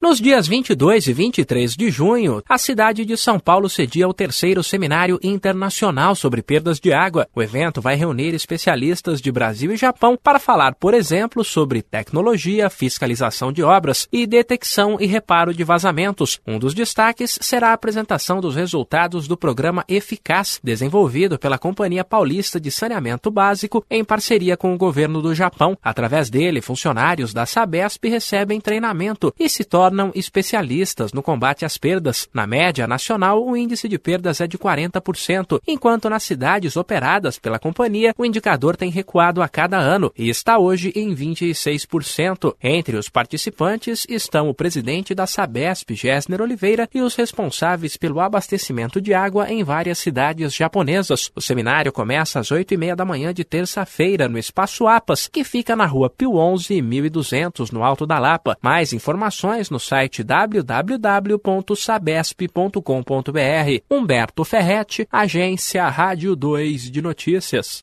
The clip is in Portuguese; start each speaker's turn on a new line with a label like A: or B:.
A: Nos dias 22 e 23 de junho, a cidade de São Paulo cedia o 3º Seminário Internacional sobre Perdas de Água. O evento vai reunir especialistas de Brasil e Japão para falar, por exemplo, sobre tecnologia, fiscalização de obras e detecção e reparo de vazamentos. Um dos destaques será a apresentação dos resultados do programa Eficaz, desenvolvido pela Companhia Paulista de Saneamento Básico em parceria com o governo do Japão. Através dele, funcionários da Sabesp recebem treinamento e se tornam especialistas no combate às perdas. Na média nacional, o índice de perdas é de 40%, enquanto nas cidades operadas pela companhia, o indicador tem recuado a cada ano e está hoje em 26%. Entre os participantes estão o presidente da Sabesp, Gessner Oliveira, e os responsáveis pelo abastecimento de água em várias cidades japonesas. O seminário começa às 8h30 da manhã de terça-feira no Espaço APAS, que fica na rua Pio 11, 1200, no Alto da Lapa. Mais informações no site www.sabesp.com.br. Humberto Ferretti, Agência Rádio 2 de Notícias.